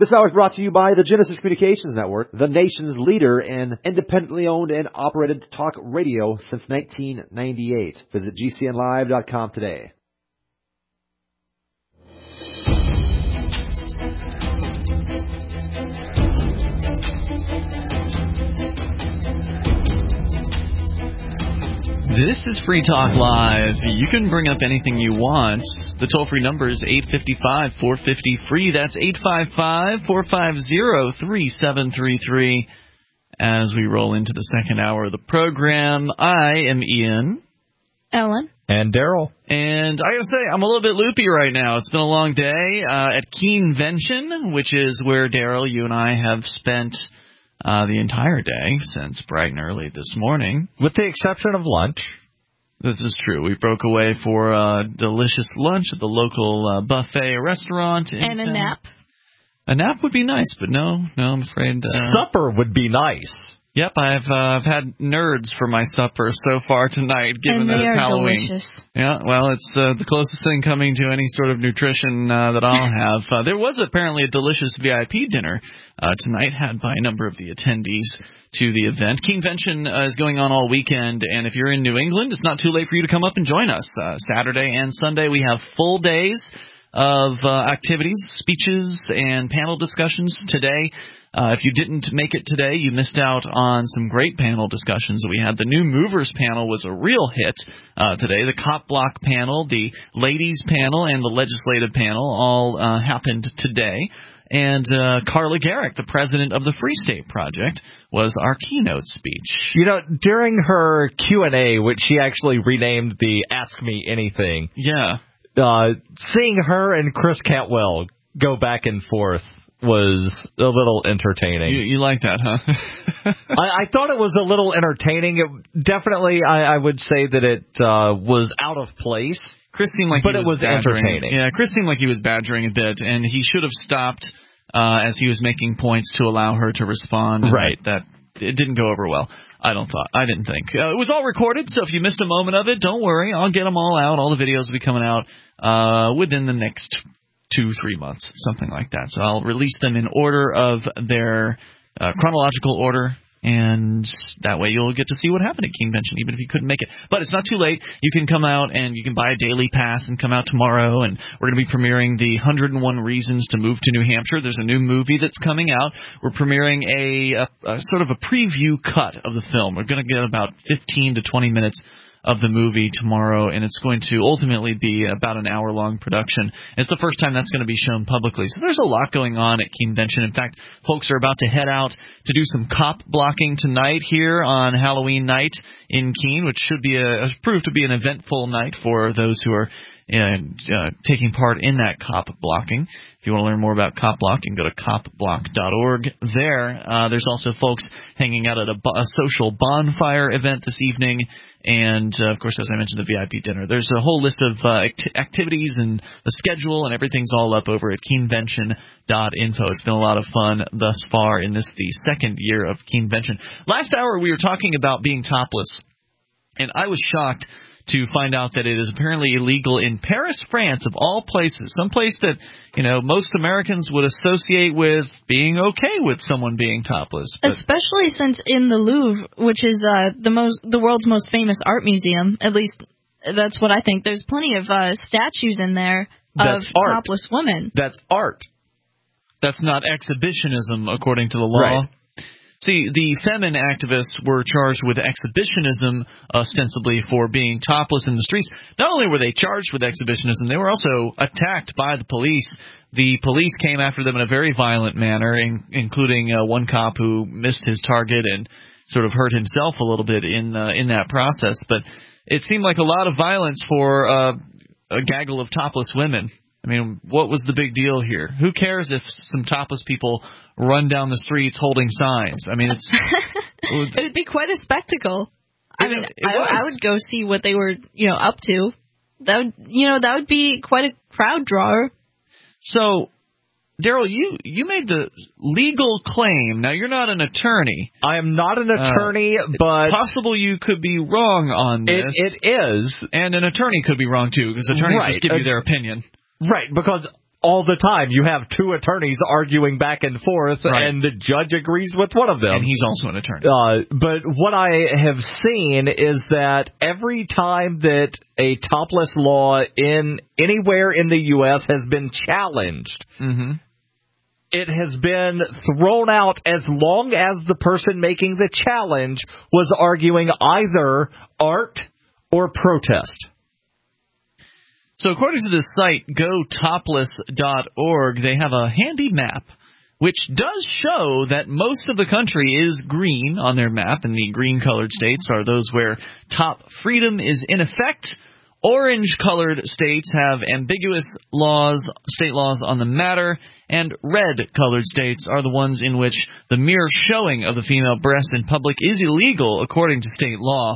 This hour is brought to you by the Genesis Communications Network, the nation's leader in independently owned and operated talk radio since 1998. Visit GCNlive.com today. This is Free Talk Live. You can bring up anything you want. The toll-free number is 855-450-FREE. That's 855-450-3733. As we roll into the second hour of the program, I am Ian. Ellen. And Daryl. And I gotta say, I'm a little bit loopy right now. It's been a long day at Keenvention, which is where, Daryl, you and I have spent the entire day since bright and early this morning. With the exception of lunch. This is true. We broke away for a delicious lunch at the local buffet restaurant. And a nap. A nap would be nice, but no, I'm afraid. Supper would be nice. Yep, I've had nerds for my supper so far tonight, given that it's Halloween. Delicious. Yeah, well, it's the closest thing coming to any sort of nutrition that I'll have. There was apparently a delicious VIP dinner tonight had by a number of the attendees to the event. Keenvention is going on all weekend, and if you're in New England, it's not too late for you to come up and join us. Saturday and Sunday, we have full days of activities, speeches, and panel discussions today. If you didn't make it today, you missed out on some great panel discussions that we had. The New Movers panel was a real hit today. The Cop Block panel, the Ladies panel, and the Legislative panel all happened today. And Carla Gericke, the president of the Free State Project, was our keynote speech. You know, during her Q&A, which she actually renamed the Ask Me Anything, yeah, seeing her and Chris Cantwell go back and forth was a little entertaining. You like that, huh? I thought it was a little entertaining. Definitely, I would say that it was out of place. Chris seemed like but he was entertaining. Yeah, Chris seemed like he was badgering a bit, and he should have stopped as he was making points to allow her to respond. Right. That it didn't go over well. I didn't think. It was all recorded, so if you missed a moment of it, don't worry. I'll get them all out. All the videos will be coming out within the next 2-3 months, something like that. So I'll release them in order of their chronological order, and that way you'll get to see what happened at Keenvention, even if you couldn't make it. But it's not too late. You can come out and you can buy a daily pass and come out tomorrow, and we're going to be premiering the 101 Reasons to Move to New Hampshire. There's a new movie that's coming out. We're premiering a sort of a preview cut of the film. We're going to get about 15 to 20 minutes of the movie tomorrow, and it's going to ultimately be about an hour-long production. It's the first time that's going to be shown publicly. So there's a lot going on at Keenvention. In fact, folks are about to head out to do some cop blocking tonight here on Halloween night in Keene, which should be prove to be an eventful night for those who are taking part in that cop blocking. If you want to learn more about Cop Block, you can go to copblock.org. There's also folks hanging out at a social bonfire event this evening, and, of course, as I mentioned, the VIP dinner. There's a whole list of activities and the schedule, and everything's all up over at keenvention.info. It's been a lot of fun thus far in the second year of Keenvention. Last hour, we were talking about being topless, and I was shocked to find out that it is apparently illegal in Paris, France, of all places, some place that, most Americans would associate with being okay with someone being topless. Especially since in the Louvre, which is the world's most famous art museum, at least that's what I think, there's plenty of statues in there of topless women. That's art. That's not exhibitionism, according to the law. Right. See, the feminine activists were charged with exhibitionism, ostensibly for being topless in the streets. Not only were they charged with exhibitionism, they were also attacked by the police. The police came after them in a very violent manner, including one cop who missed his target and sort of hurt himself a little bit in that process. But it seemed like a lot of violence for a gaggle of topless women. I mean, what was the big deal here? Who cares if some topless people run down the streets holding signs? I mean, it would be quite a spectacle. I would go see what they were, up to. That would be quite a crowd drawer. So, Daryl, you made the legal claim. Now, you're not an attorney. I am not an attorney, but it's possible you could be wrong on this. It is. And an attorney could be wrong, too, because attorneys just give you their opinion. Right, because all the time. You have two attorneys arguing back and forth, and the judge agrees with one of them. And he's also an attorney. But what I have seen is that every time that a topless law in anywhere in the U.S. has been challenged, it has been thrown out as long as the person making the challenge was arguing either art or protest. So according to this site, gotopless.org, they have a handy map which does show that most of the country is green on their map, and the green-colored states are those where top freedom is in effect. Orange-colored states have ambiguous state laws on the matter, and red-colored states are the ones in which the mere showing of the female breast in public is illegal according to state law.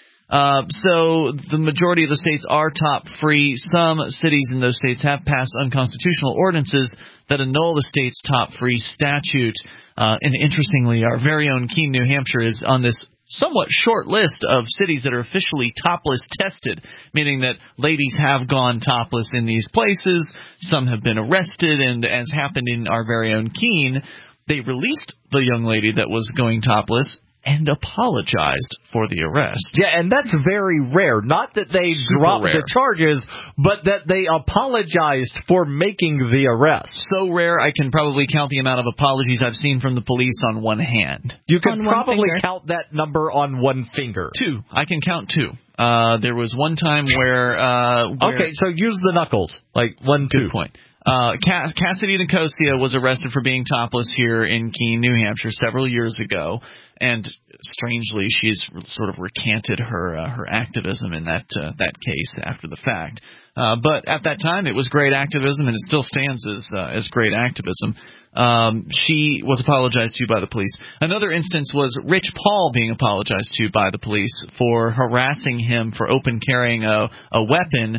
So the majority of the states are top-free. Some cities in those states have passed unconstitutional ordinances that annul the state's top-free statute. And interestingly, our very own Keene, New Hampshire is on this somewhat short list of cities that are officially topless tested, meaning that ladies have gone topless in these places. Some have been arrested, and as happened in our very own Keene, they released the young lady that was going topless and apologized for the arrest. Yeah, and that's very rare. Not that they dropped the charges, but that they apologized for making the arrest. So rare, I can probably count the amount of apologies I've seen from the police on one hand. You can probably count that number on one finger. Two. I can count two. There was one time where okay, so use the knuckles. Like 1, 2. Good point. Cassidy Nicosia was arrested for being topless here in Keene, New Hampshire several years ago, and strangely, she's sort of recanted her activism in that case after the fact. But at that time, it was great activism, and it still stands as great activism. She was apologized to by the police. Another instance was Rich Paul being apologized to by the police for harassing him for open carrying a weapon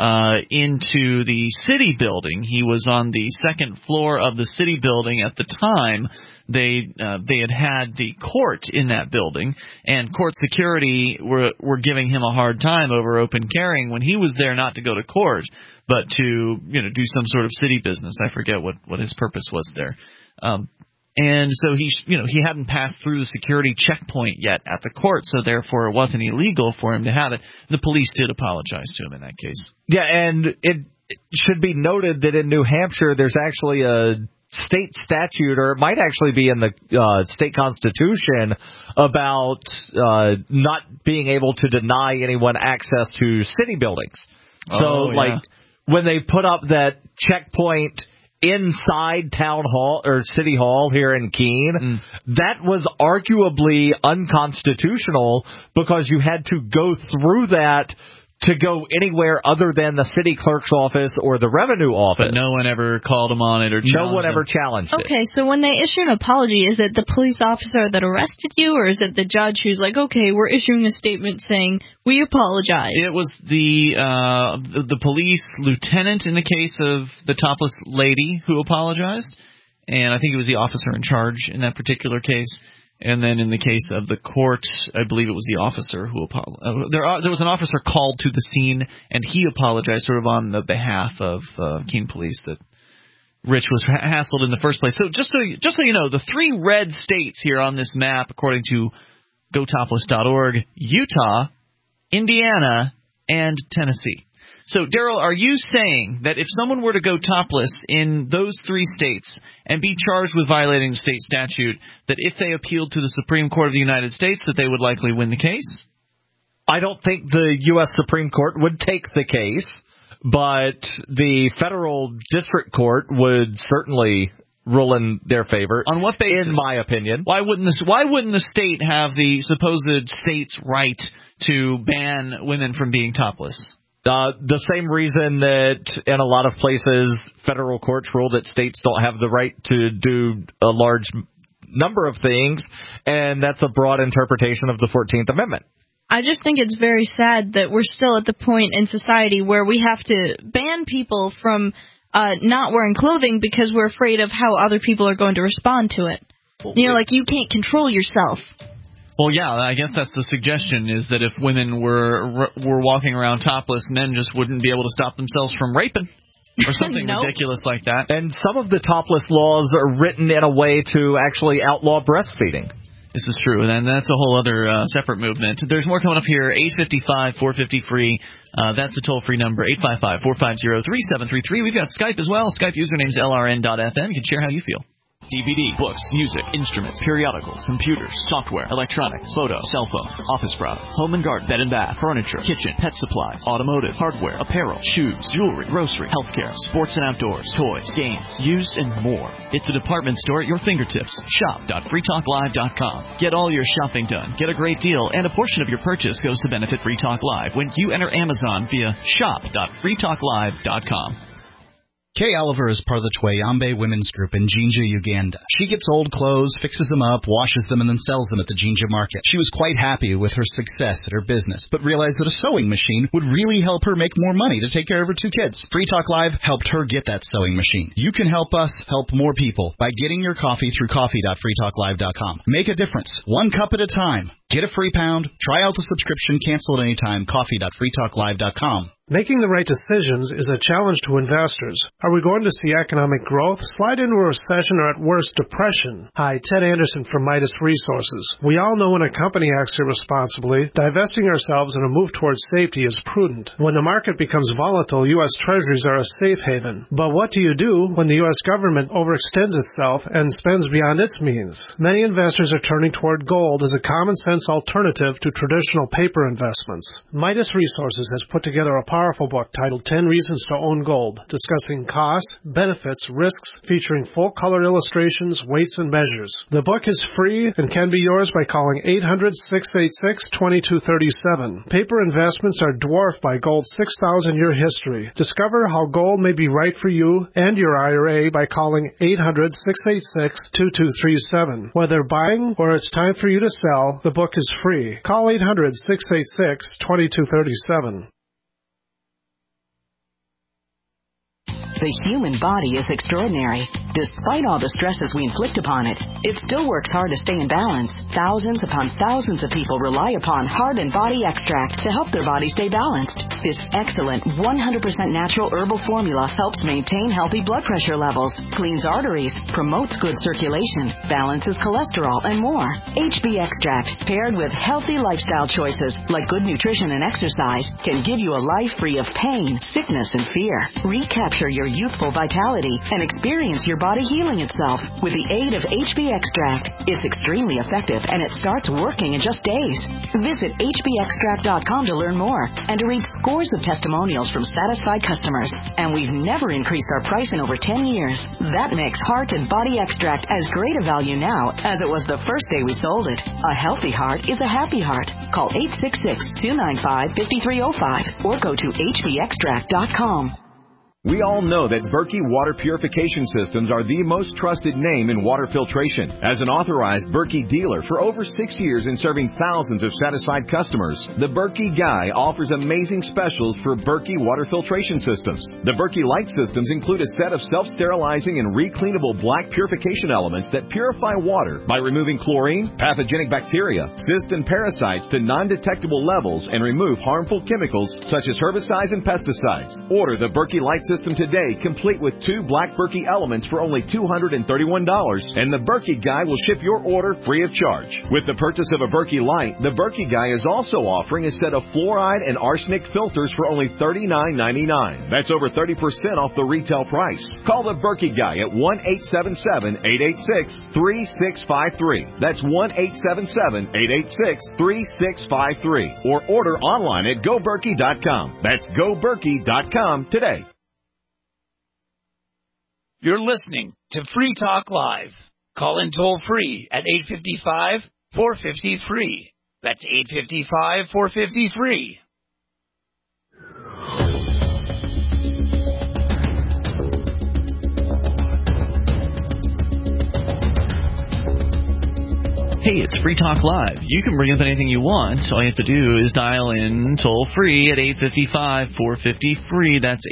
into the city building. He was on the second floor of the city building at the time. They had the court in that building, and court security were giving him a hard time over open carrying when he was there, not to go to court, but to do some sort of city business. I forget what his purpose was there. And so he hadn't passed through the security checkpoint yet at the court, so therefore it wasn't illegal for him to have it. The police did apologize to him in that case. Yeah, and it should be noted that in New Hampshire there's actually a state statute, or it might actually be in the state constitution, about not being able to deny anyone access to city buildings. So, when they put up that checkpoint inside town hall or city hall here in Keene, that was arguably unconstitutional because you had to go through that to go anywhere other than the city clerk's office or the revenue office. But no one ever called him on it or challenged No one ever challenged it. Okay, so when they issue an apology, is it the police officer that arrested you, or is it the judge who's like, okay, we're issuing a statement saying we apologize? It was the police lieutenant in the case of the topless lady who apologized, and I think it was the officer in charge in that particular case. And then in the case of the court, I believe it was the officer who apologized. There was an officer called to the scene, and he apologized sort of on the behalf of Keene Police that Rich was hassled in the first place. So just so you know, the three red states here on this map, according to gotopless.org, Utah, Indiana, and Tennessee. So, Daryl, are you saying that if someone were to go topless in those three states and be charged with violating the state statute, that if they appealed to the Supreme Court of the United States, that they would likely win the case? I don't think the U.S. Supreme Court would take the case, but the federal district court would certainly rule in their favor. On what basis? In my opinion. Why wouldn't the state have the supposed state's right to ban women from being topless? The same reason that in a lot of places federal courts rule that states don't have the right to do a large number of things, and that's a broad interpretation of the 14th Amendment. I just think it's very sad that we're still at the point in society where we have to ban people from not wearing clothing because we're afraid of how other people are going to respond to it. Like you can't control yourself. Well, yeah, I guess that's the suggestion, is that if women were walking around topless, men just wouldn't be able to stop themselves from raping. or something Nope. ridiculous like that. And some of the topless laws are written in a way to actually outlaw breastfeeding. This is true, and that's a whole other separate movement. There's more coming up here, 855-450-FREE. That's the toll-free number, 855-450-3733. We've got Skype as well. Skype username is LRN.FM. You can share how you feel. DVD, books, music, instruments, periodicals, computers, software, electronics, photo, cell phone, office products, home and garden, bed and bath, furniture, kitchen, pet supplies, automotive, hardware, apparel, shoes, jewelry, grocery, healthcare, sports and outdoors, toys, games, used, and more. It's a department store at your fingertips. Shop.freetalklive.com. Get all your shopping done. Get a great deal, and a portion of your purchase goes to benefit Free Talk Live when you enter Amazon via shop.freetalklive.com. Kay Oliver is part of the Twayambe Women's Group in Jinja, Uganda. She gets old clothes, fixes them up, washes them, and then sells them at the Jinja market. She was quite happy with her success at her business, but realized that a sewing machine would really help her make more money to take care of her 2 kids. Free Talk Live helped her get that sewing machine. You can help us help more people by getting your coffee through coffee.freetalklive.com. Make a difference, 1 cup at a time. Get a free pound, try out the subscription, cancel at any time, coffee.freetalklive.com. Making the right decisions is a challenge to investors. Are we going to see economic growth, slide into a recession, or at worst, depression? Hi, Ted Anderson from Midas Resources. We all know when a company acts irresponsibly, divesting ourselves in a move towards safety is prudent. When the market becomes volatile, U.S. Treasuries are a safe haven. But what do you do when the U.S. government overextends itself and spends beyond its means? Many investors are turning toward gold as a common-sense alternative to traditional paper investments. Midas Resources has put together a powerful book titled 10 Reasons to Own Gold, discussing costs, benefits, risks, featuring full-color illustrations, weights, and measures. The book is free and can be yours by calling 800-686-2237. Paper investments are dwarfed by gold's 6,000-year history. Discover how gold may be right for you and your IRA by calling 800-686-2237. Whether buying or it's time for you to sell, the book is free. Call 800-686-2237. The human body is extraordinary. Despite all the stresses we inflict upon it, it still works hard to stay in balance. Thousands upon thousands of people rely upon Heart and Body Extract to help their body stay balanced. This excellent 100% natural herbal formula helps maintain healthy blood pressure levels, cleans arteries, promotes good circulation, balances cholesterol, and more. HB Extract, paired with healthy lifestyle choices like good nutrition and exercise, can give you a life free of pain, sickness, and fear. Recapture your youthful vitality and experience your body healing itself with the aid of HB Extract. It's extremely effective and it starts working in just days. Visit hbextract.com to learn more and to read scores of testimonials from satisfied customers. And we've never increased our price in over 10 years. That makes Heart and Body Extract as great a value now as it was the first day we sold it. A healthy heart is a happy heart. Call 866-295-5305 or go to hbextract.com. We all know that Berkey Water Purification Systems are the most trusted name in water filtration. As an authorized Berkey dealer for over 6 years and serving thousands of satisfied customers, the Berkey Guy offers amazing specials for Berkey water filtration systems. The Berkey Light systems include a set of self-sterilizing and recleanable black purification elements that purify water by removing chlorine, pathogenic bacteria, cysts, and parasites to non-detectable levels and remove harmful chemicals such as herbicides and pesticides. Order the Berkey Light system today, complete with 2 black Berkey elements for only $231, and the Berkey Guy will ship your order free of charge. With the purchase of a Berkey Light, the Berkey Guy is also offering a set of fluoride and arsenic filters for only $39.99. That's over 30% off the retail price. Call the Berkey Guy at 1-877-886-3653. That's 1-877-886-3653. Or order online at GoBerkey.com. That's GoBerkey.com today. You're listening to Free Talk Live. Call in toll free at 855-450-FREE. That's 855-450-FREE. Hey, it's Free Talk Live. You can bring up anything you want. All you have to do is dial in toll-free at 855-450-FREE. That's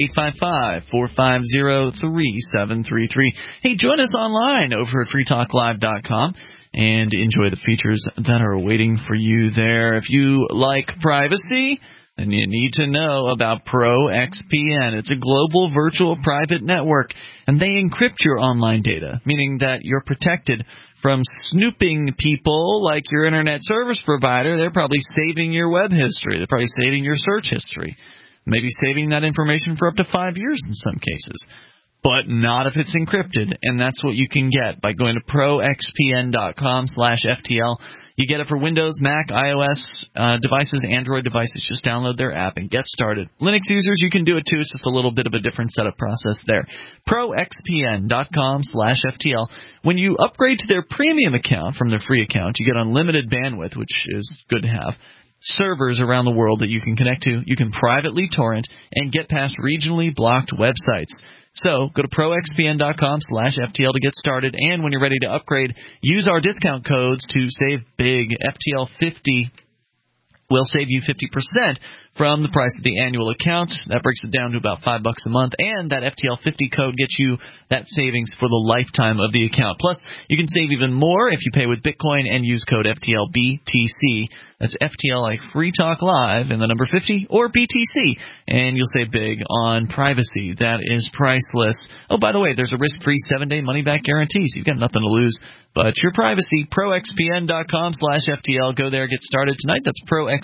855-450-3733. Hey, join us online over at freetalklive.com and enjoy the features that are waiting for you there. If you like privacy, then you need to know about ProXPN. It's a global virtual private network, and they encrypt your online data, meaning that you're protected from snooping people like your internet service provider. They're probably saving your web history. They're probably saving your search history, maybe saving that information for up to 5 years in some cases. But not if it's encrypted, and that's what you can get by going to proxpn.com/FTL. You get it for Windows, Mac, iOS devices, Android devices. Just download their app and get started. Linux users, you can do it too. It's just a little bit of a different setup process there. proxpn.com/FTL. When you upgrade to their premium account from their free account, you get unlimited bandwidth, which is good to have. Servers around the world that you can connect to. You can privately torrent and get past regionally blocked websites. So go to proxpn.com/FTL to get started, and when you're ready to upgrade, use our discount codes to save big. FTL50 will save you 50% from the price of the annual account. That breaks it down to about $5 a month, and that FTL50 code gets you that savings for the lifetime of the account. Plus, you can save even more if you pay with Bitcoin and use code FTLBTC. That's FTL like Free Talk Live and the number 50 or BTC, and you'll save big on privacy. That is priceless. Oh, by the way, there's a risk-free 7-day money-back guarantee, so you've got nothing to lose but your privacy. proxpn.com/FTL. Go there, get started tonight. That's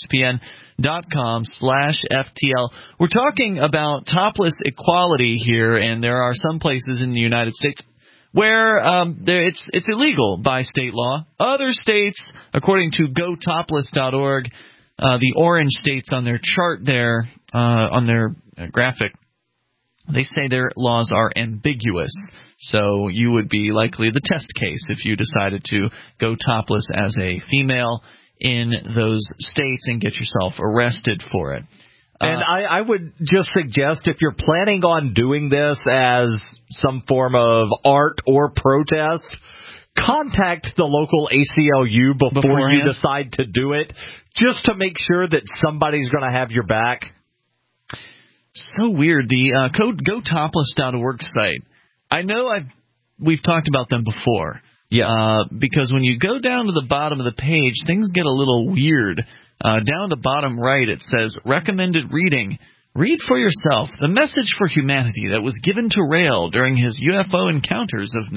proxpn.com/FTL. We're talking about topless equality here, and there are some places in the United States where it's illegal by state law. Other states, according to GoTopless.org, the orange states on their chart there, on their graphic, they say their laws are ambiguous. So you would be likely the test case if you decided to go topless as a female in those states and get yourself arrested for it. And I would just suggest, if you're planning on doing this as some form of art or protest, contact the local ACLU before you decide to do it, just to make sure that somebody's going to have your back. So weird. The GoTopless.org site, I know we've talked about them before. Yes. Because when you go down to the bottom of the page, things get a little weird. Down at the bottom right, it says, recommended reading. Read for yourself the message for humanity that was given to Rail during his UFO encounters of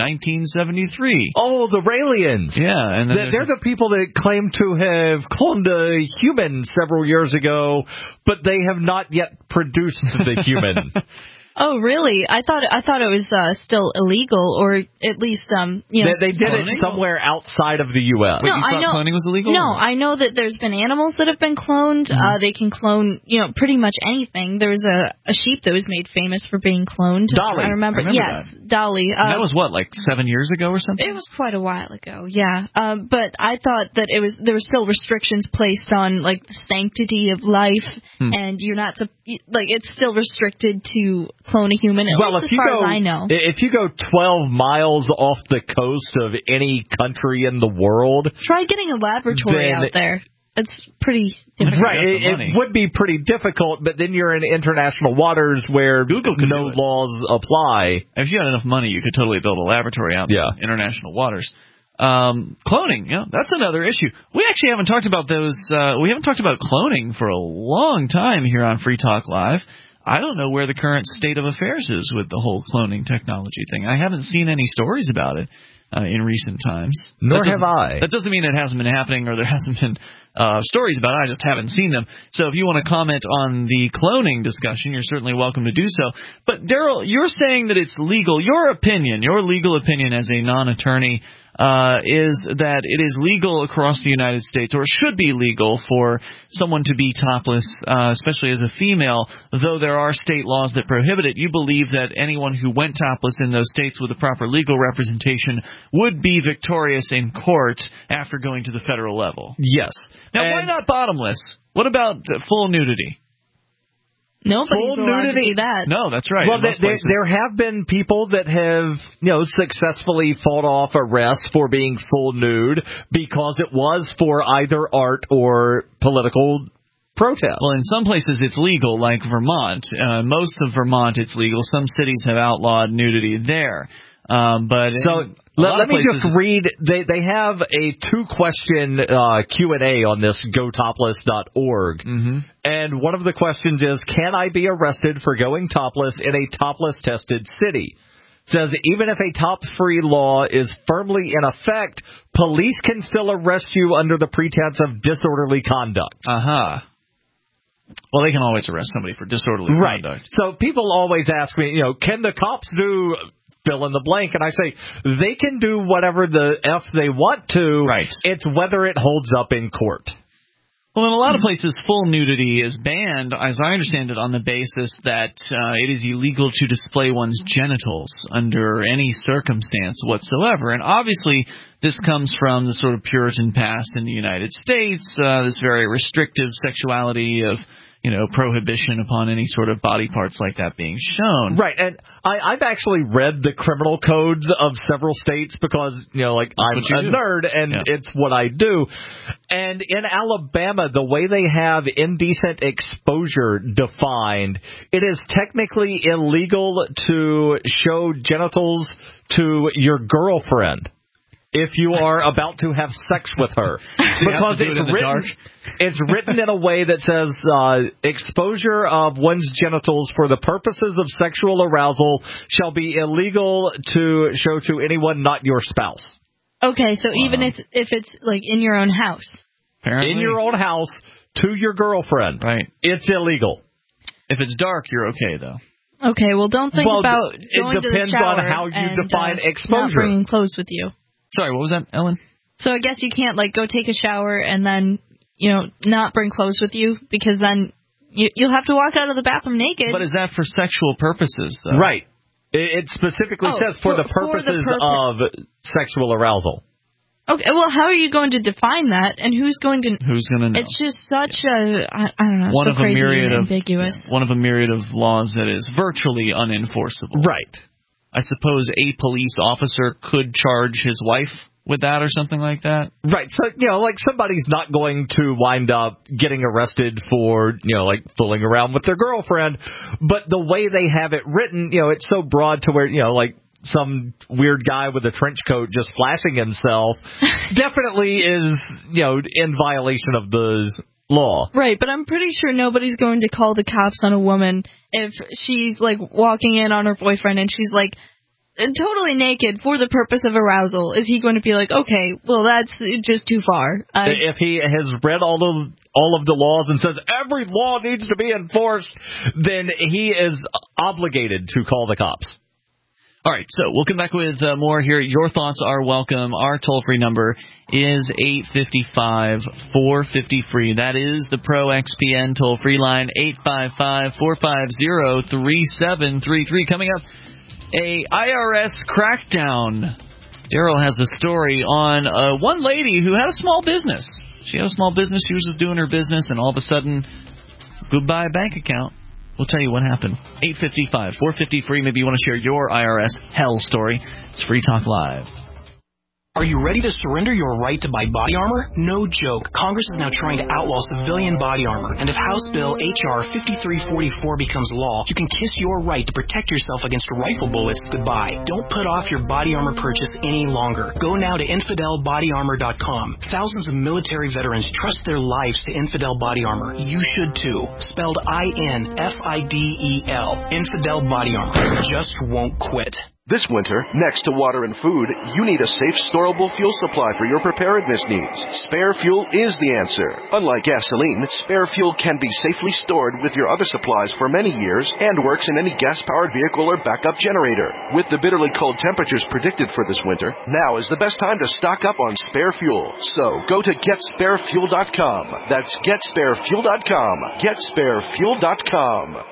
1973. Oh, the Raelians. Yeah. And they're the people that claim to have cloned a human several years ago, but they have not yet produced the human. Oh, really? I thought it was still illegal, or at least they did it somewhere outside of the U.S. Wait, you thought cloning was illegal? No, I know that there's been animals that have been cloned. Mm-hmm. They can clone, pretty much anything. There was a sheep that was made famous for being cloned. Dolly. I remember yes, that. Dolly. And that was what, like 7 years ago or something? It was quite a while ago. Yeah. But I thought that there were still restrictions placed on like the sanctity of life, and you're not it's still restricted to clone a human, as far as I know. If you go 12 miles off the coast of any country in the world, try getting a laboratory out there. It's pretty difficult. Right, it would be pretty difficult, but then you're in international waters where no laws apply. If you had enough money, you could totally build a laboratory out in international waters. Cloning, that's another issue. We actually haven't talked about those. We haven't talked about cloning for a long time here on Free Talk Live. I don't know where the current state of affairs is with the whole cloning technology thing. I haven't seen any stories about it in recent times. Nor have I. That doesn't mean it hasn't been happening or there hasn't been stories about it. I just haven't seen them. So if you want to comment on the cloning discussion, you're certainly welcome to do so. But, Daryl, you're saying that it's legal. Your legal opinion as a non-attorney is that it is legal across the United States, or should be legal, for someone to be topless, especially as a female, though there are state laws that prohibit it. You believe that anyone who went topless in those states with the proper legal representation would be victorious in court after going to the federal level. Yes. Now, why not bottomless? What about full nudity? Nobody's allowed to do that. No, that's right. Well, there have been people that have, successfully fought off arrest for being full nude because it was for either art or political protest. Well, in some places it's legal, like Vermont. Most of Vermont it's legal. Some cities have outlawed nudity there. Let me just read. They have a 2-question Q&A on this gotopless.org. And one of the questions is, can I be arrested for going topless in a topless-tested city? It says, even if a top-free law is firmly in effect, police can still arrest you under the pretense of disorderly conduct. Well, they can always arrest somebody for disorderly conduct. So people always ask me, can the cops do fill in the blank? And I say, they can do whatever the F they want to. Right. It's whether it holds up in court. Well, in a lot of places, full nudity is banned, as I understand it, on the basis that it is illegal to display one's genitals under any circumstance whatsoever. And obviously, this comes from the sort of Puritan past in the United States, this very restrictive sexuality of, prohibition upon any sort of body parts like that being shown. Right, and I've actually read the criminal codes of several states because, I'm a nerd, and it's what I do. And in Alabama, the way they have indecent exposure defined, it is technically illegal to show genitals to your girlfriend if you are about to have sex with her. Because it's written in a way that says exposure of one's genitals for the purposes of sexual arousal shall be illegal to show to anyone not your spouse. Okay, so even if it's like in your own house. Apparently. In your own house to your girlfriend. Right. It's illegal. If it's dark, you're okay, though. Okay, well, don't think about going to the shower. It depends on how you define exposure. Not bringing clothes with you. Sorry, what was that, Ellen? So I guess you can't, go take a shower and then, not bring clothes with you, because then you'll have to walk out of the bathroom naked. But is that for sexual purposes, though? Right. It specifically says for the purposes of sexual arousal. Okay, well, how are you going to define that, and who's going to know? It's just such I don't know, so crazy and ambiguous. One of a myriad of laws that is virtually unenforceable. Right. I suppose a police officer could charge his wife with that or something like that. Right. So, somebody's not going to wind up getting arrested for, fooling around with their girlfriend. But the way they have it written, it's so broad to where, some weird guy with a trench coat just flashing himself definitely is, in violation of the law. Right, but I'm pretty sure nobody's going to call the cops on a woman if she's, walking in on her boyfriend and she's, totally naked for the purpose of arousal. Is he going to be like, okay, well, that's just too far? If he has read all of the laws and says every law needs to be enforced, then he is obligated to call the cops. All right, so we'll come back with more here. Your thoughts are welcome. Our toll-free number is 855-450-FREE. That is the Pro XPN toll-free line, 855-450-3733. Coming up, a IRS crackdown. Daryl has a story on one lady who had a small business. She had a small business. She was just doing her business, and all of a sudden, goodbye bank account. We'll tell you what happened. 855-450-FREE. Maybe you want to share your IRS hell story. It's Free Talk Live. Are you ready to surrender your right to buy body armor? No joke. Congress is now trying to outlaw civilian body armor. And if House Bill H.R. 5344 becomes law, you can kiss your right to protect yourself against rifle bullets goodbye. Don't put off your body armor purchase any longer. Go now to InfidelBodyArmor.com. Thousands of military veterans trust their lives to Infidel Body Armor. You should too. Spelled INFIDEL. Infidel Body Armor. Just won't quit. This winter, next to water and food, you need a safe, storable fuel supply for your preparedness needs. Spare Fuel is the answer. Unlike gasoline, Spare Fuel can be safely stored with your other supplies for many years and works in any gas-powered vehicle or backup generator. With the bitterly cold temperatures predicted for this winter, now is the best time to stock up on Spare Fuel. So, go to GetSpareFuel.com. That's GetSpareFuel.com. GetSpareFuel.com.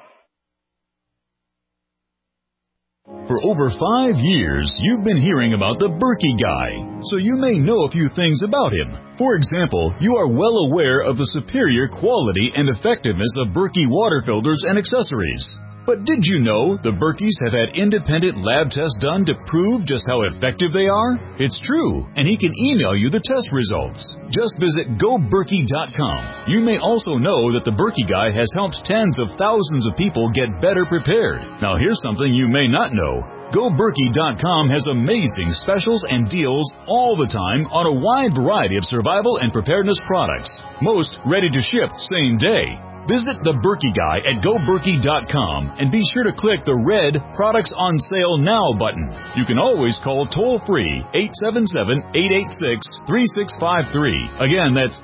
For over 5 years, you've been hearing about the Berkey Guy, so you may know a few things about him. For example, you are well aware of the superior quality and effectiveness of Berkey water filters and accessories. But did you know the Berkeys have had independent lab tests done to prove just how effective they are? It's true, and he can email you the test results. Just visit GoBerkey.com. You may also know that the Berkey Guy has helped tens of thousands of people get better prepared. Now here's something you may not know. GoBerkey.com has amazing specials and deals all the time on a wide variety of survival and preparedness products. Most ready to ship same day. Visit the Berkey Guy at GoBerkey.com and be sure to click the red Products on Sale Now button. You can always call toll-free 877-886-3653. Again, that's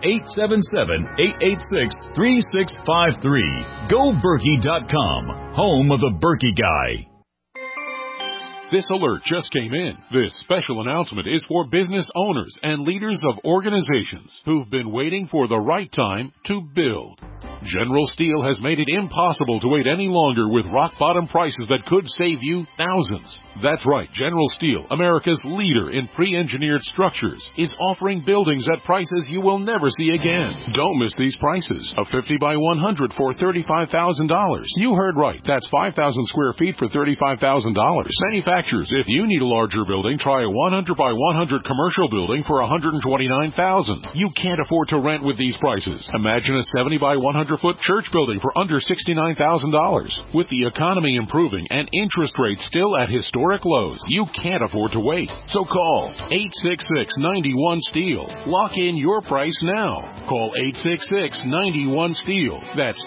877-886-3653. GoBerkey.com, home of the Berkey Guy. This alert just came in. This special announcement is for business owners and leaders of organizations who've been waiting for the right time to build. General Steel has made it impossible to wait any longer with rock-bottom prices that could save you thousands. That's right, General Steel, America's leader in pre-engineered structures, is offering buildings at prices you will never see again. Don't miss these prices. A 50 by 100 for $35,000. You heard right. That's 5,000 square feet for $35,000. Manufacturers, if you need a larger building, try a 100 by 100 commercial building for $129,000. You can't afford to rent with these prices. Imagine a 70 by 100-foot church building for under $69,000. With the economy improving and interest rates still at historic lows, you can't afford to wait. So call 866-91-STEEL. Lock in your price now. Call 866-91-STEEL. That's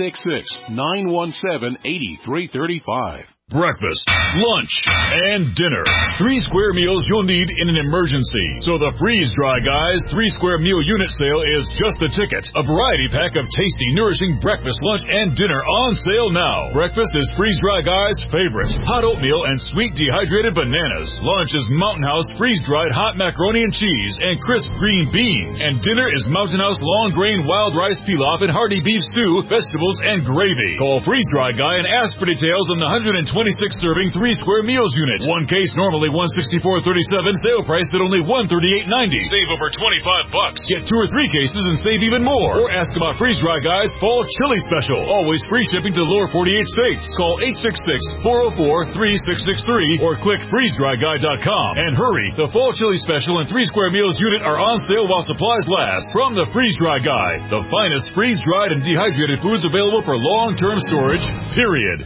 866-917-8335. Breakfast, lunch, and dinner. 3 square meals you'll need in an emergency. So the Freeze Dry Guys 3 square meal unit sale is just the ticket. A variety pack of tasty, nourishing breakfast, lunch, and dinner on sale now. Breakfast is Freeze Dry Guys' favorite. Hot oatmeal and sweet dehydrated bananas. Lunch is Mountain House freeze-dried hot macaroni and cheese and crisp green beans. And dinner is Mountain House long grain wild rice pilaf and hearty beef stew, vegetables, and gravy. Call Freeze Dry Guy and ask for details on the 126-serving 3 square meals unit. One case normally $164.37. Sale price at only $138.90. Save over $25. Get 2 or 3 cases and save even more. Or ask about Freeze Dry Guys Fall Chili Special. Always free shipping to the lower 48 states. Call 866-404-3663 or click freezedryguy.com. And hurry, the Fall Chili Special and 3 square meals unit are on sale while supplies last. From the Freeze Dry Guy, the finest freeze-dried and dehydrated foods available for long-term storage, period.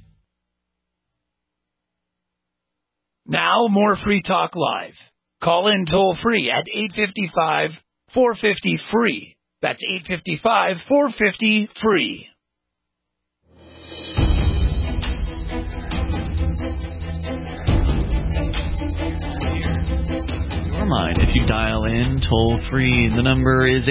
Now, more Free Talk Live. Call in toll-free at 855-450-FREE. That's 855-450-FREE. Your mind, if you dial in toll-free, the number is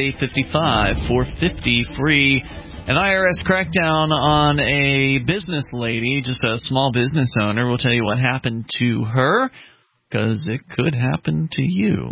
855-450-FREE. An IRS crackdown on a business lady, just a small business owner. We'll tell you what happened to her, because it could happen to you.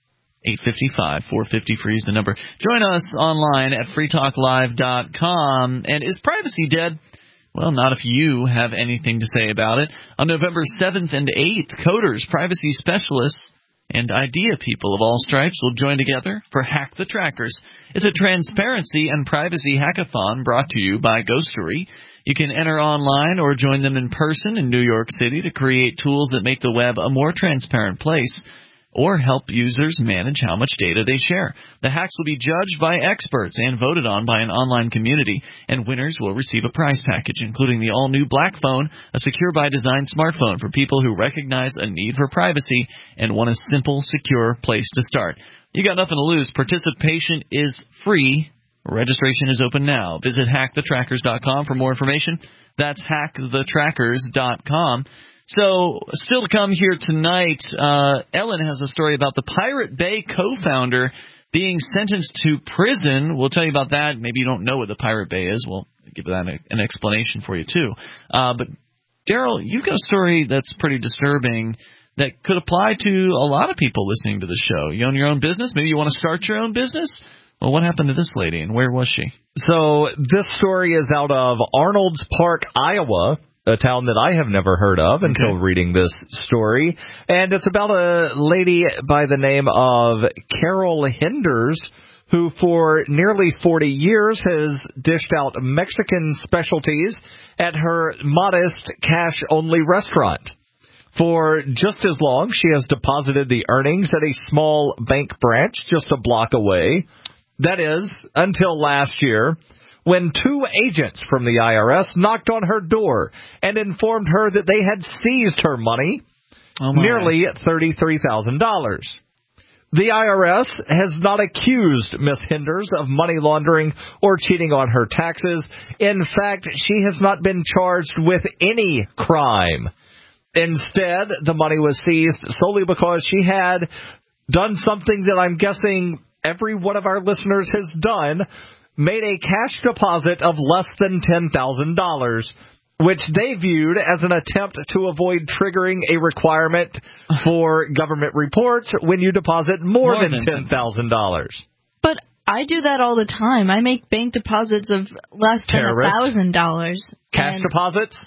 855-450-FREE is the number. Join us online at freetalklive.com. And is privacy dead? Well, not if you have anything to say about it. On November 7th and 8th, coders, privacy specialists, and idea people of all stripes will join together for Hack the Trackers. It's a transparency and privacy hackathon brought to you by Ghostery. You can enter online or join them in person in New York City to create tools that make the web a more transparent place, or help users manage how much data they share. The hacks will be judged by experts and voted on by an online community, and winners will receive a prize package, including the all-new Black Phone, a secure by design smartphone for people who recognize a need for privacy and want a simple, secure place to start. You got nothing to lose. Participation is free. Registration is open now. Visit hackthetrackers.com for more information. That's hackthetrackers.com. So, still to come here tonight, Ellen has a story about the Pirate Bay co-founder being sentenced to prison. We'll tell you about that. Maybe you don't know what the Pirate Bay is. We'll give that an explanation for you, too. But, Daryl, you've got a story that's pretty disturbing that could apply to a lot of people listening to the show. You own your own business? Maybe you want to start your own business? Well, what happened to this lady, and where was she? So, this story is out of Arnold's Park, Iowa, a town that I have never heard of until reading this story. And it's about a lady by the name of Carol Hinders, who for nearly 40 years has dished out Mexican specialties at her modest cash-only restaurant. For just as long, she has deposited the earnings at a small bank branch just a block away. That is, until last year, when 2 agents from the IRS knocked on her door and informed her that they had seized her money, nearly $33,000. The IRS has not accused Ms. Hinders of money laundering or cheating on her taxes. In fact, she has not been charged with any crime. Instead, the money was seized solely because she had done something that I'm guessing every one of our listeners has done, made a cash deposit of less than $10,000, which they viewed as an attempt to avoid triggering a requirement for government reports when you deposit more than $10,000. But I do that all the time. I make bank deposits of less than $1,000. Cash deposits?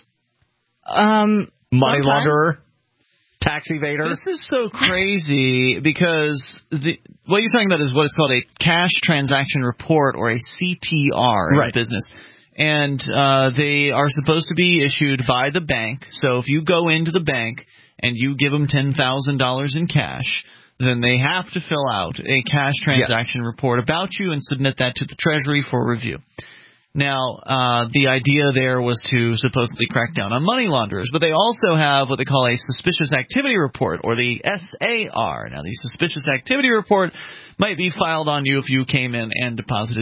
Money launderer? Tax evader? This is so crazy because what you're talking about is what is called a cash transaction report, or a CTR in business. And they are supposed to be issued by the bank. So if you go into the bank and you give them $10,000 in cash, then they have to fill out a cash transaction report about you and submit that to the Treasury for review. Now, the idea there was to supposedly crack down on money launderers, but they also have what they call a suspicious activity report, or the SAR. Now, the suspicious activity report might be filed on you if you came in and deposited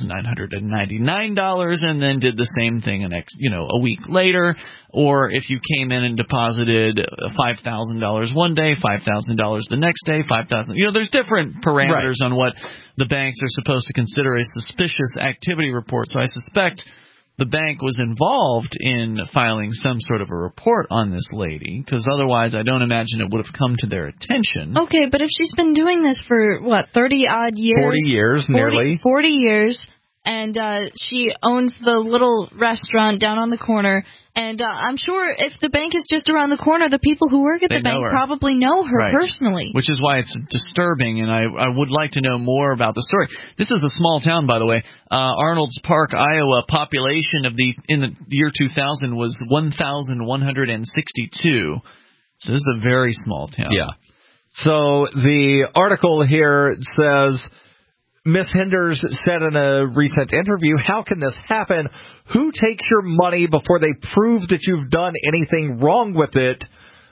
$9,999 and then did the same thing a week later, or if you came in and deposited $5,000 one day, $5,000 the next day, $5,000. There's different parameters on what the banks are supposed to consider a suspicious activity report. So I suspect the bank was involved in filing some sort of a report on this lady, because otherwise I don't imagine it would have come to their attention. Okay, but if she's been doing this for, 30-odd years? 40 years, nearly. 40 years, and she owns the little restaurant down on the corner, and I'm sure if the bank is just around the corner, the people who work at the bank probably know her personally. Which is why it's disturbing, and I would like to know more about the story. This is a small town, by the way. Arnold's Park, Iowa, population in the year 2000 was 1,162. So this is a very small town. Yeah. So the article here says, Ms. Hinders said in a recent interview, "How can this happen? Who takes your money before they prove that you've done anything wrong with it?"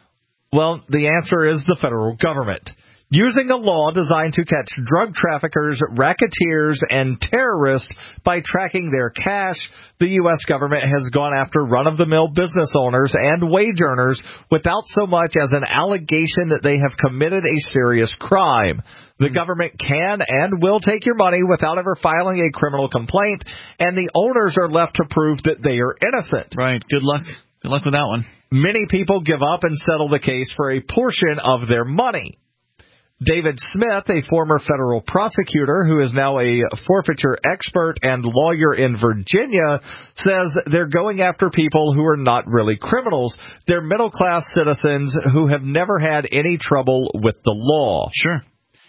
Well, the answer is the federal government. Using a law designed to catch drug traffickers, racketeers, and terrorists by tracking their cash, the U.S. government has gone after run-of-the-mill business owners and wage earners without so much as an allegation that they have committed a serious crime. The government can and will take your money without ever filing a criminal complaint, and the owners are left to prove that they are innocent. Right. Good luck. Good luck with that one. Many people give up and settle the case for a portion of their money. David Smith, a former federal prosecutor who is now a forfeiture expert and lawyer in Virginia, says they're going after people who are not really criminals. They're middle-class citizens who have never had any trouble with the law. Sure.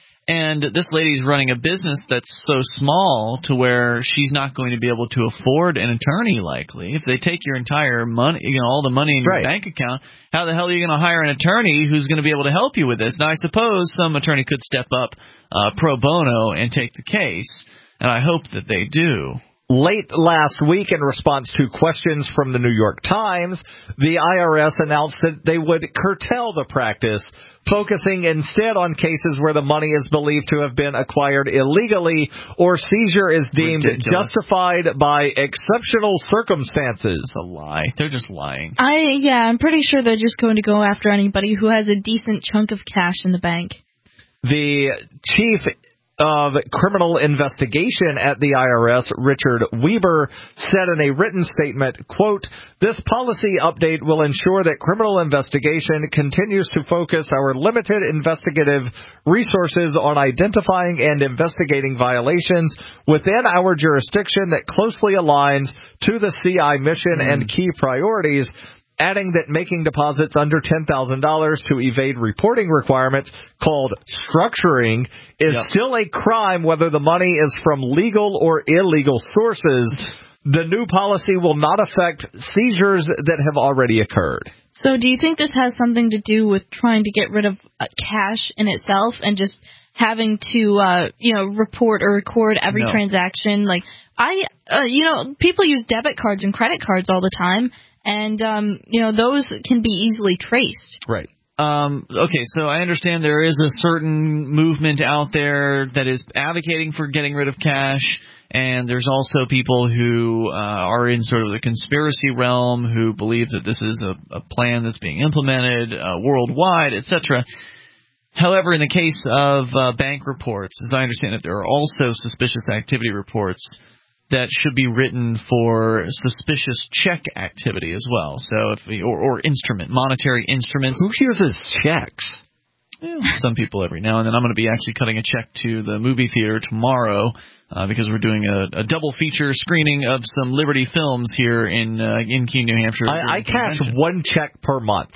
And this lady's running a business that's so small to where she's not going to be able to afford an attorney, likely. If they take your entire money, all the money in your bank account, how the hell are you going to hire an attorney who's going to be able to help you with this? Now, I suppose some attorney could step up pro bono and take the case, and I hope that they do. Late last week, in response to questions from the New York Times, the IRS announced that they would curtail the practice, focusing instead on cases where the money is believed to have been acquired illegally or seizure is deemed justified by exceptional circumstances. It's a lie. They're just lying. I'm pretty sure they're just going to go after anybody who has a decent chunk of cash in the bank. The chief of criminal investigation at the IRS, Richard Weber, said in a written statement, quote, "This policy update will ensure that criminal investigation continues to focus our limited investigative resources on identifying and investigating violations within our jurisdiction that closely aligns to the CI mission and key priorities," adding that making deposits under $10,000 to evade reporting requirements, called structuring, is still a crime whether the money is from legal or illegal sources. The new policy will not affect seizures that have already occurred. So do you think this has something to do with trying to get rid of cash in itself and just having to, report or record every transaction? Like, people use debit cards and credit cards all the time, and, those can be easily traced. Right. Okay, so I understand there is a certain movement out there that is advocating for getting rid of cash, and there's also people who are in sort of the conspiracy realm who believe that this is a plan that's being implemented worldwide, etc. However, in the case of bank reports, as I understand it, there are also suspicious activity reports that should be written for suspicious check activity as well. So, or monetary instruments. Who uses checks? Some people every now and then. I'm going to be actually cutting a check to the movie theater tomorrow because we're doing a double feature screening of some Liberty films here in Keene, New Hampshire. I cash one check per month.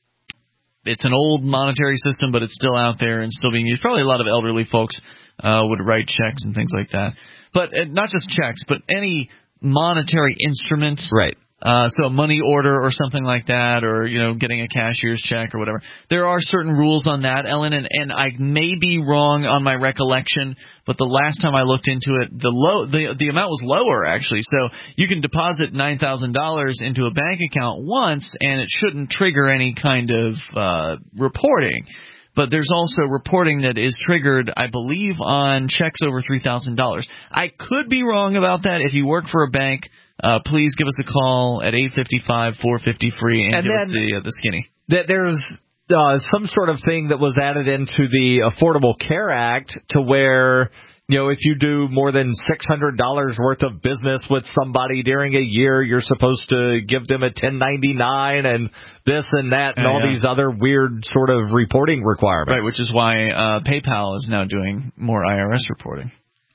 It's an old monetary system, but it's still out there and still being used. Probably a lot of elderly folks would write checks and things like that. But not just checks, but any monetary instrument. Right. So a money order or something like that, or, getting a cashier's check or whatever. There are certain rules on that, Ellen, and I may be wrong on my recollection, but the last time I looked into it, the amount was lower, actually. So you can deposit $9,000 into a bank account once, and it shouldn't trigger any kind of reporting. But there's also reporting that is triggered, I believe, on checks over $3,000. I could be wrong about that. If you work for a bank, please give us a call at 855-450-FREE and give us the skinny. There's some sort of thing that was added into the Affordable Care Act to where, if you do more than $600 worth of business with somebody during a year, you're supposed to give them a 1099 and this and that and all these other weird sort of reporting requirements. Right, which is why PayPal is now doing more IRS reporting.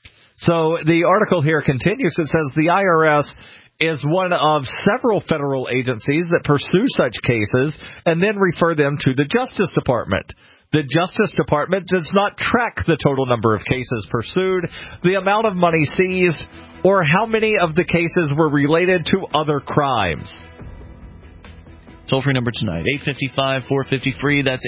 So the article here continues. It says the IRS is one of several federal agencies that pursue such cases and then refer them to the Justice Department. The Justice Department does not track the total number of cases pursued, the amount of money seized, or how many of the cases were related to other crimes. Toll-free number tonight, 855-450-FREE. That's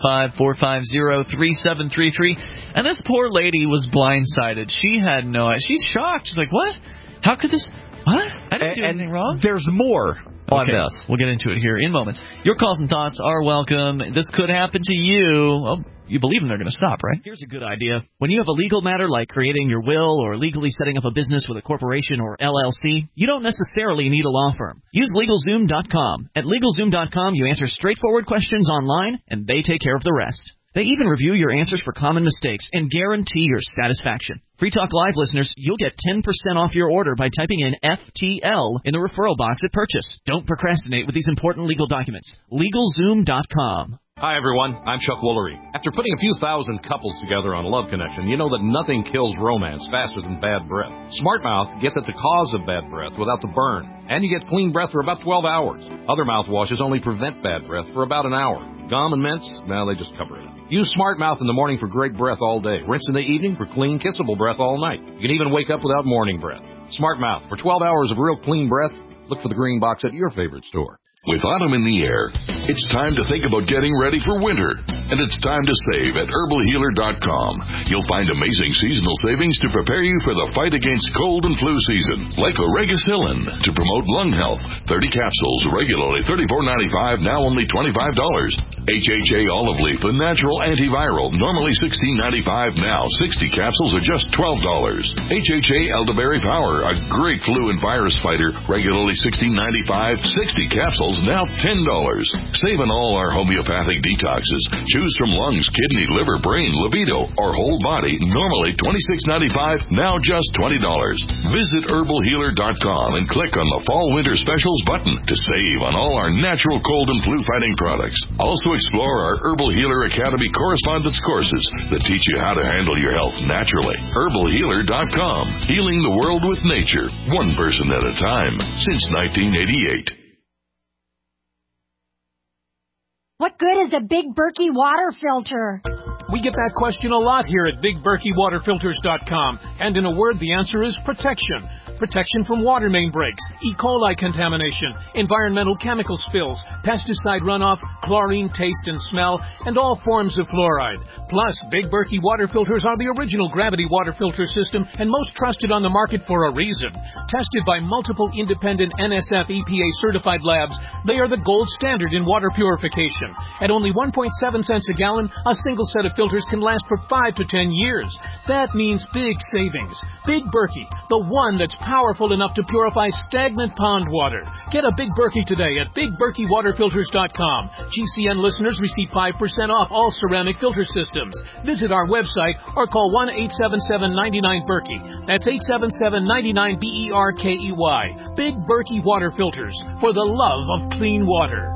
855-450-3733. And this poor lady was blindsided. She had no idea. She's shocked. She's like, what? How could this... What? I didn't do anything wrong. There's more on this. We'll get into it here in moments. Your calls and thoughts are welcome. This could happen to you. Well, you believe them, they're going to stop, right? Here's a good idea. When you have a legal matter like creating your will or legally setting up a business with a corporation or LLC, you don't necessarily need a law firm. Use LegalZoom.com. At LegalZoom.com, you answer straightforward questions online, and they take care of the rest. They even review your answers for common mistakes and guarantee your satisfaction. Free Talk Live listeners, you'll get 10% off your order by typing in FTL in the referral box at purchase. Don't procrastinate with these important legal documents. LegalZoom.com. Hi, everyone. I'm Chuck Woolery. After putting a few thousand couples together on a love connection, you know that nothing kills romance faster than bad breath. Smart Mouth gets at the cause of bad breath without the burn, and you get clean breath for about 12 hours. Other mouthwashes only prevent bad breath for about an hour. Gum and mints, well, they just cover it up. Use Smart Mouth in the morning for great breath all day. Rinse in the evening for clean, kissable breath all night. You can even wake up without morning breath. Smart Mouth, for 12 hours of real clean breath, look for the green box at your favorite store. With autumn in the air, it's time to think about getting ready for winter. And it's time to save at herbalhealer.com. You'll find amazing seasonal savings to prepare you for the fight against cold and flu season. Like Oregacillin to promote lung health. 30 capsules, regularly $34.95, now only $25. HHA olive leaf, a natural antiviral, normally $16.95, now 60 capsules are just $12. HHA elderberry power, a great flu and virus fighter, regularly $16.95, 60 capsules, now $10. Save on all our homeopathic detoxes. Choose from lungs, kidney, liver, brain, libido, or whole body, normally $26.95, now just $20. Visit herbalhealer.com and click on the Fall Winter Specials button to save on all our natural cold and flu fighting products. Also explore our Herbal Healer Academy correspondence courses that teach you how to handle your health naturally. herbalhealer.com. Healing the world with nature, one person at a time, since 1988. What good is a Big Berkey water filter? We get that question a lot here at BigBerkeyWaterFilters.com. And in a word, the answer is protection. Protection from water main breaks, E. coli contamination, environmental chemical spills, pesticide runoff, chlorine taste and smell, and all forms of fluoride. Plus, Big Berkey water filters are the original gravity water filter system and most trusted on the market for a reason. Tested by multiple independent NSF EPA certified labs, they are the gold standard in water purification. At only 1.7 cents a gallon, a single set of filters can last for 5 to 10 years. That means big savings. Big Berkey, the one that's powerful enough to purify stagnant pond water. Get a Big Berkey today at BigBerkeyWaterFilters.com. GCN listeners receive 5% off all ceramic filter systems. Visit our website or call 1-877-99-BERKEY. That's 877-99-BERKEY. Big Berkey Water Filters, for the love of clean water.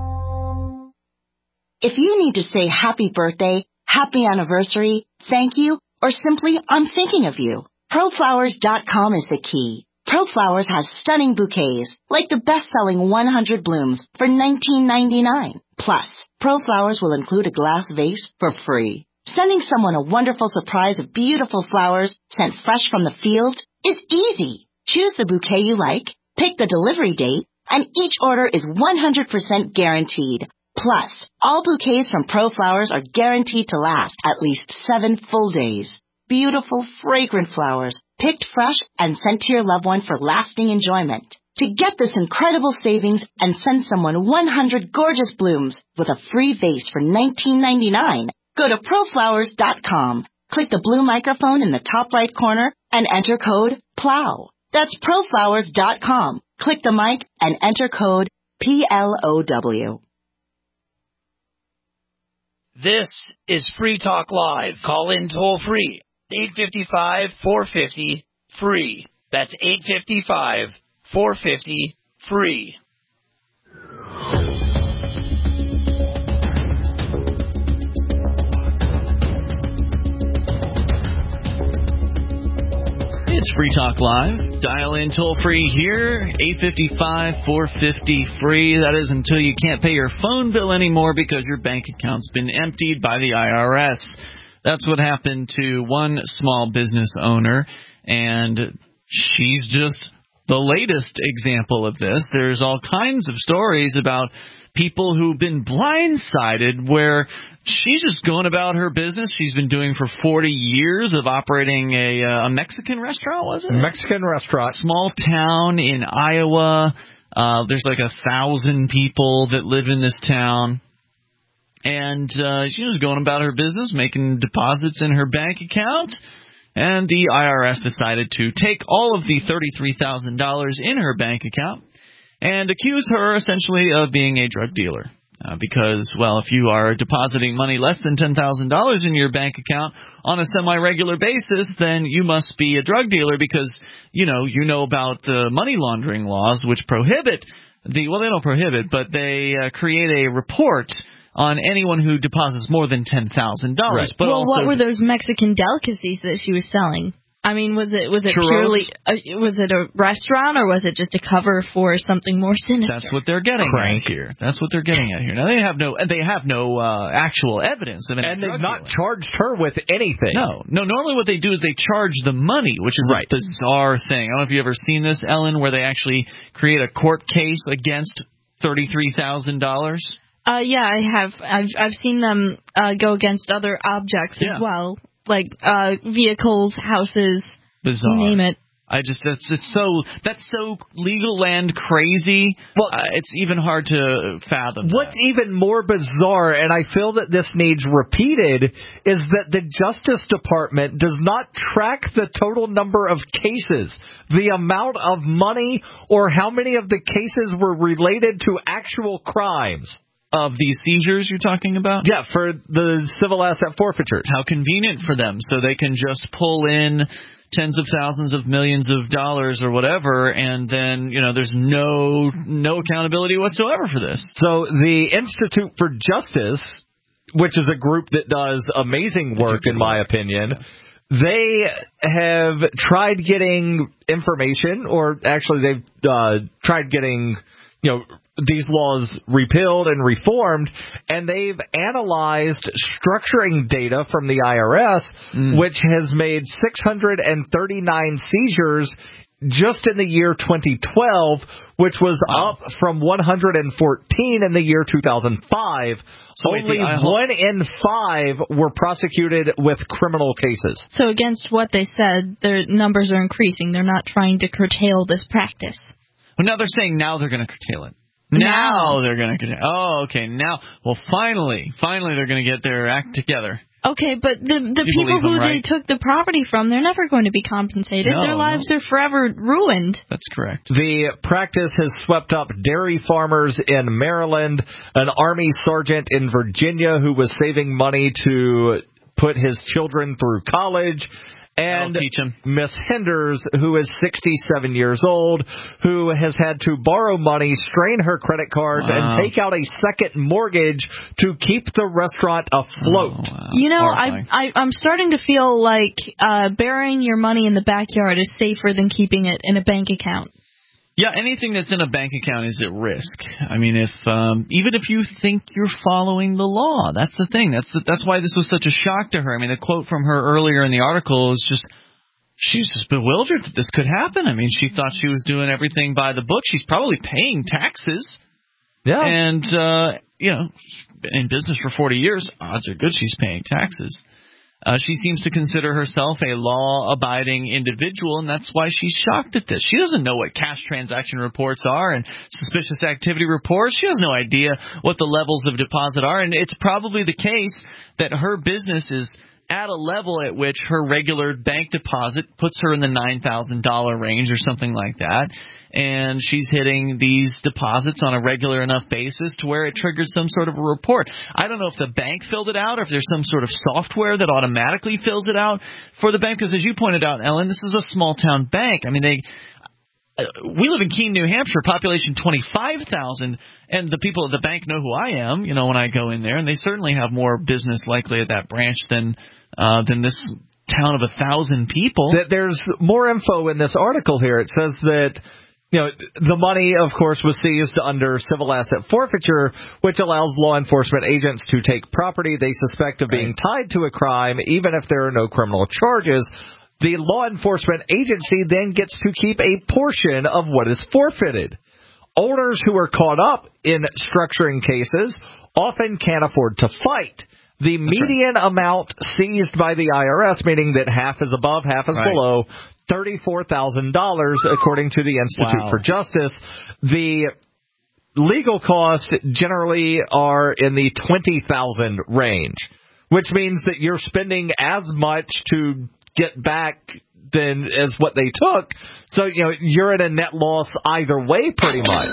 If you need to say happy birthday, happy anniversary, thank you, or simply I'm thinking of you, ProFlowers.com is the key. ProFlowers has stunning bouquets, like the best-selling 100 blooms for $19.99. Plus, ProFlowers will include a glass vase for free. Sending someone a wonderful surprise of beautiful flowers sent fresh from the field is easy. Choose the bouquet you like, pick the delivery date, and each order is 100% guaranteed. Plus, all bouquets from ProFlowers are guaranteed to last at least 7 full days. Beautiful, fragrant flowers, picked fresh and sent to your loved one for lasting enjoyment. To get this incredible savings and send someone 100 gorgeous blooms with a free vase for $19.99, go to ProFlowers.com. Click the blue microphone in the top right corner and enter code PLOW. That's ProFlowers.com. Click the mic and enter code PLOW. This is Free Talk Live. Call in toll free. 855-450-FREE. That's 855-450-FREE. It's Free Talk Live. Dial in toll free here, 855-450-FREE. That is until you can't pay your phone bill anymore because your bank account's been emptied by the IRS. That's what happened to one small business owner, and she's just the latest example of this. There's all kinds of stories about people who've been blindsided where she's just going about her business. She's been doing for 40 years of operating a Mexican restaurant, was it? Mexican restaurant. Small town in Iowa. There's like 1,000 people that live in this town. And she was going about her business, making deposits in her bank account. And the IRS decided to take all of the $33,000 in her bank account and accuse her essentially of being a drug dealer. Because, well, if you are depositing money less than $10,000 in your bank account on a semi-regular basis, then you must be a drug dealer because, you know about the money laundering laws, which prohibit they don't prohibit, but they create a report on anyone who deposits more than $10,000. Right. But well, also, what were those Mexican delicacies that she was selling? I mean, was it churros? purely was it a restaurant or was it just a cover for something more sinister? That's what they're getting at here. That's what they're getting at here. Now they have no actual evidence of any. And they've not charged her with anything. No. Normally what they do is they charge the money, which is a bizarre thing. I don't know if you've ever seen this, Ellen, where they actually create a court case against $33,000. Yeah, I have. I've seen them go against other objects as well. Like vehicles, houses, bizarre. You name it. That's so legal land crazy. Well, it's even hard to fathom. What's even more bizarre, and I feel that this needs repeated, is that the Justice Department does not track the total number of cases, the amount of money, or how many of the cases were related to actual crimes. Of these seizures you're talking about? Yeah, for the civil asset forfeitures. How convenient for them, so they can just pull in tens of thousands of millions of dollars or whatever, and then, there's no accountability whatsoever for this. So the Institute for Justice, which is a group that does amazing work, in my opinion, they have tried getting information, or actually they've tried getting these laws repealed and reformed, and they've analyzed structuring data from the IRS, which has made 639 seizures just in the year 2012, which was up from 114 in the year 2005. So only 1 in 5 were prosecuted with criminal cases. So against what they said, their numbers are increasing. They're not trying to curtail this practice. Well, now they're saying now they're going to curtail it. Now they're going to curtail. Oh, okay. Now, well, finally, they're going to get their act together. Okay, but the people who they took the property from, they're never going to be compensated. Their lives are forever ruined. That's correct. The practice has swept up dairy farmers in Maryland, an Army sergeant in Virginia who was saving money to put his children through college, and Miss Henders, who is 67 years old, who has had to borrow money, strain her credit cards, and take out a second mortgage to keep the restaurant afloat. I'm starting to feel like burying your money in the backyard is safer than keeping it in a bank account. Yeah, anything that's in a bank account is at risk. I mean, even if you think you're following the law, that's the thing. That's why this was such a shock to her. I mean, the quote from her earlier in the article is she's just bewildered that this could happen. I mean, she thought she was doing everything by the book. She's probably paying taxes. Yeah. And, in business for 40 years, odds are good she's paying taxes. She seems to consider herself a law-abiding individual, and that's why she's shocked at this. She doesn't know what cash transaction reports are and suspicious activity reports. She has no idea what the levels of deposit are, and it's probably the case that her business is at a level at which her regular bank deposit puts her in the $9,000 range or something like that. And she's hitting these deposits on a regular enough basis to where it triggers some sort of a report. I don't know if the bank filled it out or if there's some sort of software that automatically fills it out for the bank. Because as you pointed out, Ellen, this is a small-town bank. I mean, we live in Keene, New Hampshire, population 25,000, and the people at the bank know who I am, when I go in there. And they certainly have more business likely at that branch than this town of 1,000 people. There's more info in this article here. It says that the money, of course, was seized under civil asset forfeiture, which allows law enforcement agents to take property they suspect of being tied to a crime, even if there are no criminal charges. The law enforcement agency then gets to keep a portion of what is forfeited. Owners who are caught up in structuring cases often can't afford to fight. The median amount seized by the IRS, meaning that half is above, half is below, $34,000, according to the Institute for Justice. The legal costs generally are in the $20,000 range, which means that you're spending as much to get back than as what they took. So, you're at a net loss either way, pretty much.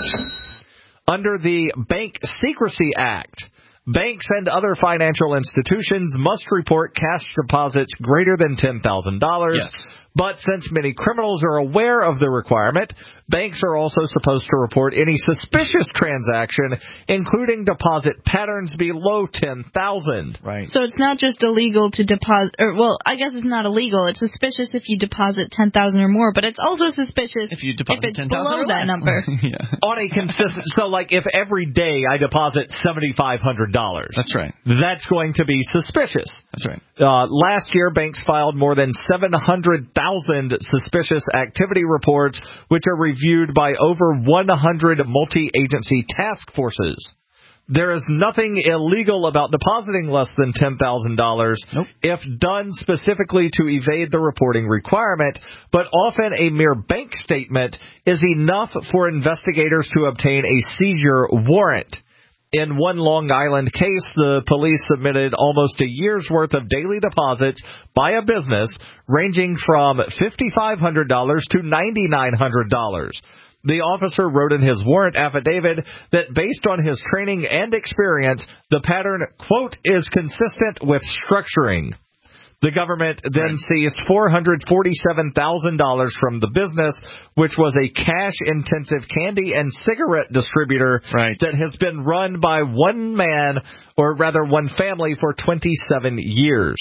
Under the Bank Secrecy Act, banks and other financial institutions must report cash deposits greater than $10,000. Yes. But since many criminals are aware of the requirement, banks are also supposed to report any suspicious transaction, including deposit patterns below $10,000. Right. So it's not just illegal to deposit, I guess it's not illegal. It's suspicious if you deposit $10,000 or more, but it's also suspicious if it's below that number. On a consistent, so like if every day I deposit $7,500. That's right. That's going to be suspicious. That's right. Last year, banks filed more than 700,000 suspicious activity reports, which are reviewed by over 100 multi-agency task forces. There is nothing illegal about depositing less than $10,000 if done specifically to evade the reporting requirement, but often a mere bank statement is enough for investigators to obtain a seizure warrant. In one Long Island case, the police submitted almost a year's worth of daily deposits by a business ranging from $5,500 to $9,900. The officer wrote in his warrant affidavit that based on his training and experience, the pattern, quote, is consistent with structuring. The government then seized $447,000 from the business, which was a cash-intensive candy and cigarette distributor that has been run by one family for 27 years.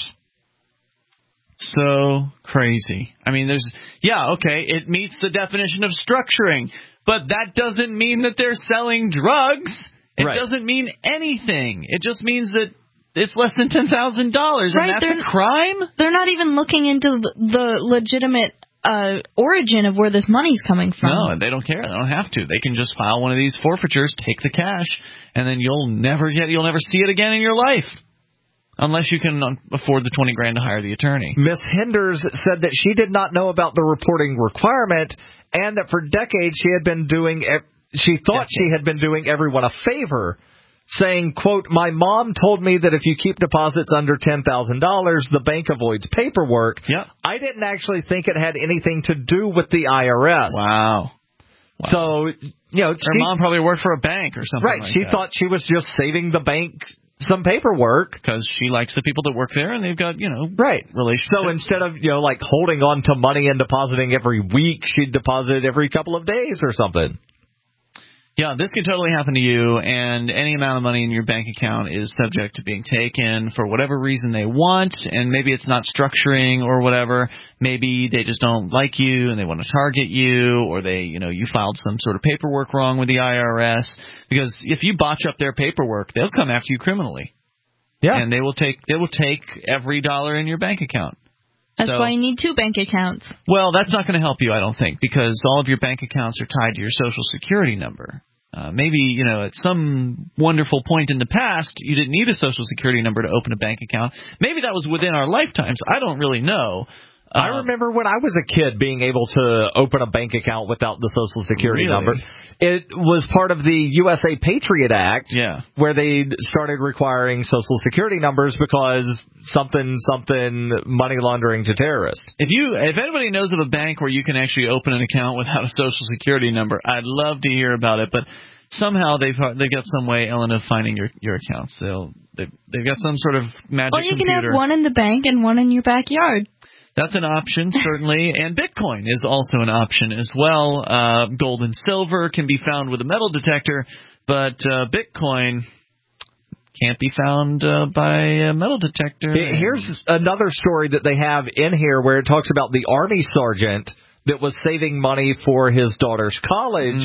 So crazy. I mean, it meets the definition of structuring. But that doesn't mean that they're selling drugs. It Right. doesn't mean anything. It just means that it's less than $10,000, Right, and that's a crime? They're not even looking into the legitimate origin of where this money's coming from. No, they don't care. They don't have to. They can just file one of these forfeitures, take the cash, and then you'll never see it again in your life. Unless you can afford the $20,000 to hire the attorney. Ms. Henders said that she did not know about the reporting requirement, and that for decades she had been doing everyone a favor, saying, quote, "My mom told me that if you keep deposits under $10,000, the bank avoids paperwork." Yep. I didn't actually think it had anything to do with the IRS. Wow. So, her mom probably worked for a bank or something. Right. Like She that. thought she was just saving the bank some paperwork because she likes the people that work there, and they've got right relationships. So instead of holding on to money and depositing every week, she'd deposit every couple of days or something. Yeah, this can totally happen to you, and any amount of money in your bank account is subject to being taken for whatever reason they want, and maybe it's not structuring or whatever. Maybe they just don't like you and they want to target you, or you filed some sort of paperwork wrong with the IRS. Because if you botch up their paperwork, they'll come after you criminally. Yeah. And they will take every dollar in your bank account. That's why you need 2 bank accounts. Well, that's not going to help you, I don't think, because all of your bank accounts are tied to your Social Security number. Maybe, at some wonderful point in the past, you didn't need a Social Security number to open a bank account. Maybe that was within our lifetimes. I don't really know. I remember when I was a kid being able to open a bank account without the Social Security number. It was part of the USA Patriot Act, where they started requiring Social Security numbers because something money laundering to terrorists. If anybody knows of a bank where you can actually open an account without a Social Security number, I'd love to hear about it. But somehow they've got some way, Ellen, of finding your accounts. They've got some sort of magic computer. Well, you can have one in the bank and one in your backyard. That's an option, certainly, and Bitcoin is also an option as well. Gold and silver can be found with a metal detector, but Bitcoin can't be found by a metal detector. Here's another story that they have in here where it talks about the Army sergeant that was saving money for his daughter's college.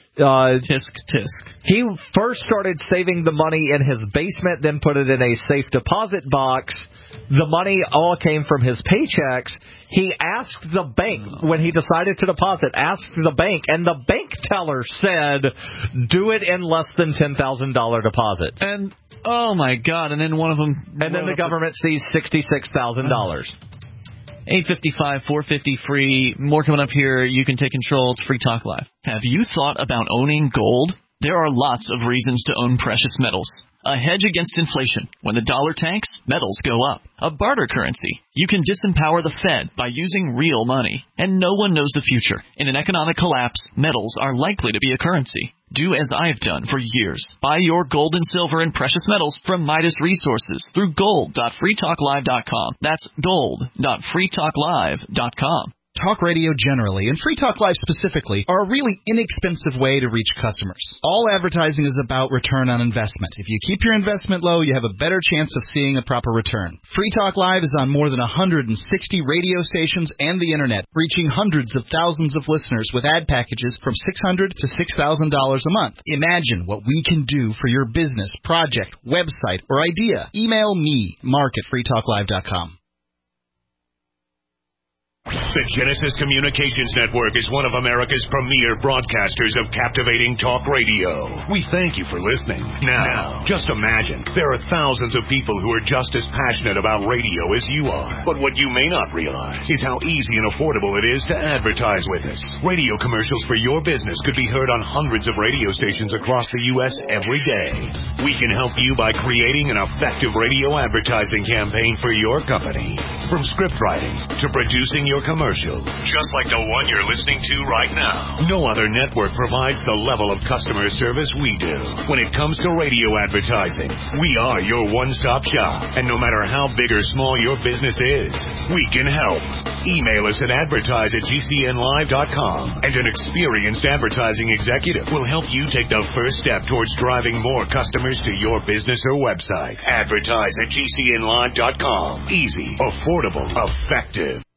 Tisk. He first started saving the money in his basement, then put it in a safe deposit box. The money all came from his paychecks. He asked the bank, when he decided to deposit, and the bank teller said, do it in less than $10,000 deposits. And, oh my God, and then one of them... And then the government sees $66,000. 855-450 free. More coming up here. You can take control. It's Free Talk Live. Have you thought about owning gold? There are lots of reasons to own precious metals. A hedge against inflation. When the dollar tanks, metals go up. A barter currency. You can disempower the Fed by using real money. And no one knows the future. In an economic collapse, metals are likely to be a currency. Do as I've done for years. Buy your gold and silver and precious metals from Midas Resources through gold.freetalklive.com. That's gold.freetalklive.com. Talk radio generally, and Free Talk Live specifically, are a really inexpensive way to reach customers. All advertising is about return on investment. If you keep your investment low, you have a better chance of seeing a proper return. Free Talk Live is on more than 160 radio stations and the Internet, reaching hundreds of thousands of listeners with ad packages from $600 to $6,000 a month. Imagine what we can do for your business, project, website, or idea. Email me, mark@freetalklive.com. The Genesis Communications Network is one of America's premier broadcasters of captivating talk radio. We thank you for listening. Now, just imagine, there are thousands of people who are just as passionate about radio as you are. But what you may not realize is how easy and affordable it is to advertise with us. Radio commercials for your business could be heard on hundreds of radio stations across the U.S. every day. We can help you by creating an effective radio advertising campaign for your company. From script writing to producing your commercial, just like the one you're listening to right now. No other network provides the level of customer service we do. When it comes to radio advertising, we are your one-stop shop. And no matter how big or small your business is, we can help. Email us at advertise@gcnlive.com, and an experienced advertising executive will help you take the first step towards driving more customers to your business or website. Advertise@gcnlive.com. Easy, affordable, effective.